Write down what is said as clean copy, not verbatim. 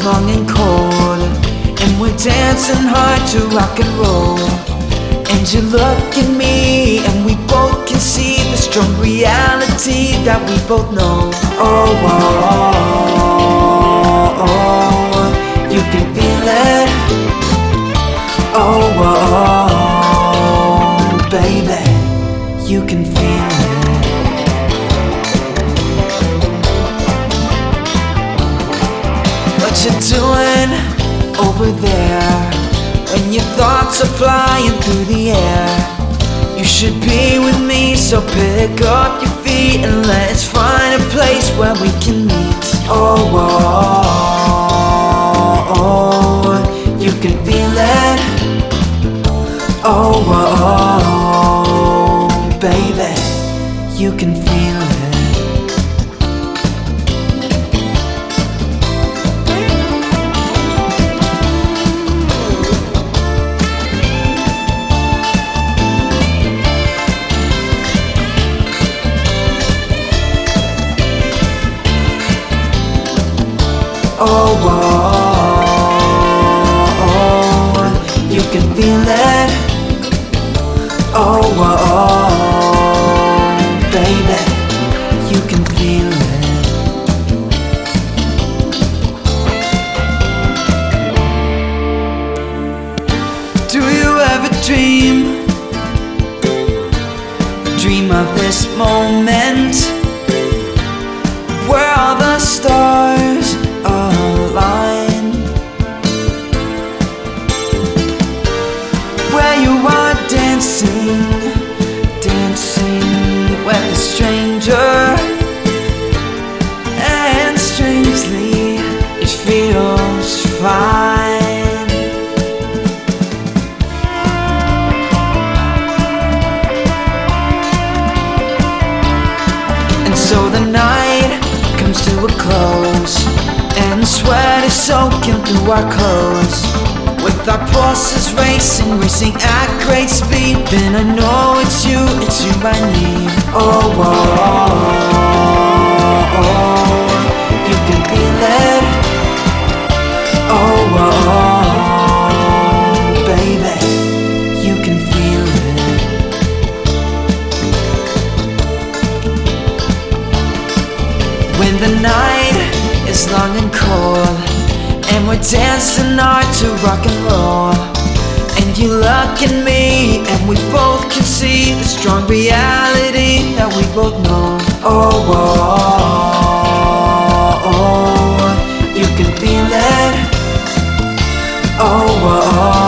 long and cold, and we're dancing hard to rock and roll. And you look at me, and we both can see the strong reality that we both know. Oh, oh, oh, oh, you can feel it. Oh, oh, oh, baby, you can feel it. What you doing over there? When your thoughts are flying through the air, you should be with me, so pick up your feet and let's find a place where we can meet. Oh, oh, oh, oh, you can feel it. Oh, oh, oh, baby, you can feel it. Oh, oh, oh, you can feel it. Oh, oh, baby, you can feel it. Do you ever dream of this moment where all the stars align, where you are dancing with a stranger, and strangely it feels fine. And so the night comes to a close, and sweat is soaking through our clothes, with our pulses racing at great speed. Then I know it's you I need. Oh, oh, oh, oh, you can feel it. Oh, oh, oh, baby, you can feel it. When the night is long and cold, and we're dancing hard to rock and roll, and you look at me, and we both can see the strong reality that we both know. Oh, oh, oh, you can feel it. Oh, oh,